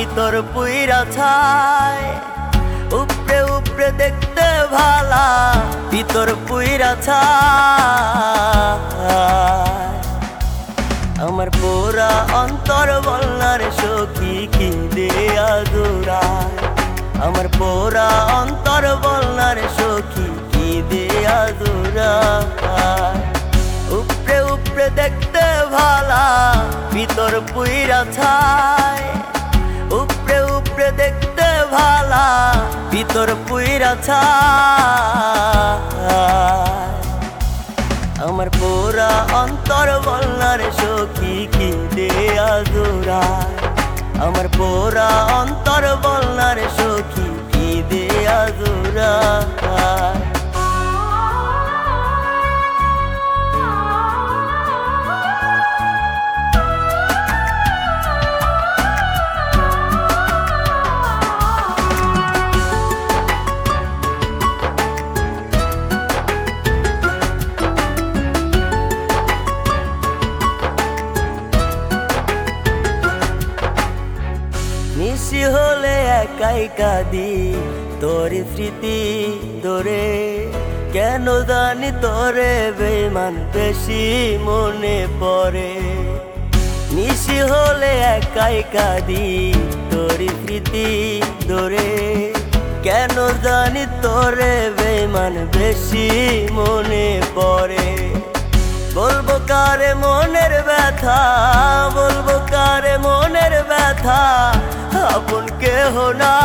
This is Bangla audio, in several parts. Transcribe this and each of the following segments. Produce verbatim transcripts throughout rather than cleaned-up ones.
ভিতর পুইরা ছায়, উপরে উপরে দেখতে ভালা ভিতর পুইরা ছায়। আমার পুরা অন্তর বলনার সখী কি দেয়া জোড়ায়, আমার পুরা অন্তর বলনার সখী কি দেয়া জোড়ায়। উপরে উপরে দেখতে ভালা ভিতর পুইরা ছায়, উপরে উপরে দেখতে ভালা ভিতর পুইরা ছায়। আমার পুরা অন্তর বলনার সখী কি দেয়া জোড়ায়, আমার পুরা অন্তর বলনার সখী কি দেয়া জোড়ায়। নিশি হলে একাই কাঁদি তোর স্মৃতি ধরে, কেন জানি তোরে বেমান বেশি মনে পড়ে। নিশি হলে একাই কাঁদি তোর স্মৃতি ধরে, কেন জানি তোরে বেমান বেশি মনে পড়ে। বলবো কারে মনের ব্যথা, বলবো কারে মনের ব্যথা, আপন কেহ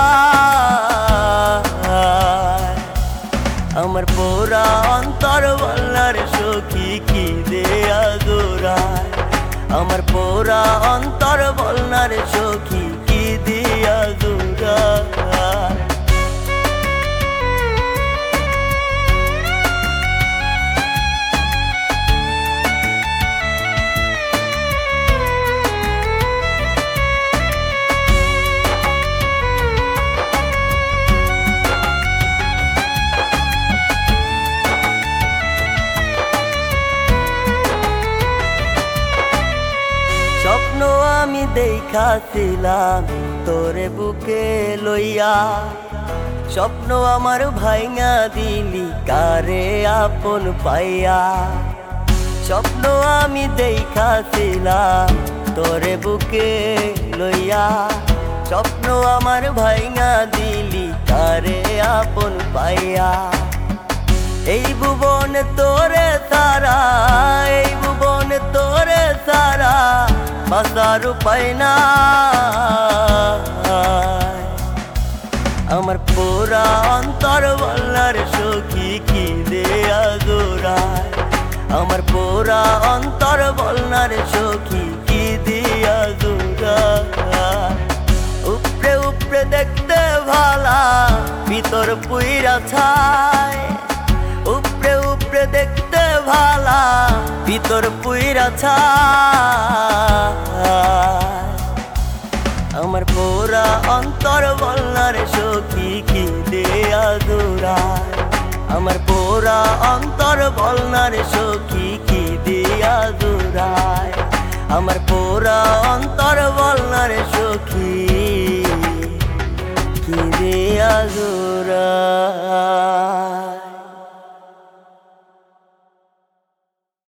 নাই। আমার পুরা অন্তর বলনার সখী কি দেয়া জোড়ায়, আমার পুরা অন্তর বলনার সখী কি দেয়া জোড়ায়। স্বপ্ন আমি দেখাছিলাম তোরে বুকে লইয়া, স্বপ্ন আমার ভাইঙা দিলি কারে আপন পাইয়া। স্বপ্ন আমি দেখাছিলাম তোরে বুকে লইয়া, স্বপ্ন আমার ভাইঙা দিলি কারে আপন পাইয়া। এই ভুবনে তোরে সারা, এই ভুবনে তোরে সারা বাঁচার উপায় নাই। আমার পুরা অন্তর বলনার সখী কি দেয়া জোড়ায়, আমার পুরা অন্তর বলনার সখী কি দেয়া জোড়ায়। উপরে উপরে দেখতে ভালা ভিতর পুইরা ছায়, উপরে উপরে দেখতে ভালা ভিতর পুইরা ছায়। আমার পুরা অন্তর বলনার সখী কি দেয়া জোড়ায়, আমার পুরা অন্তর বলনার সখী কি দেয়া জোড়ায়, আমার পুরা অন্তর বলনার সখী কি দেয়া জোড়ায়।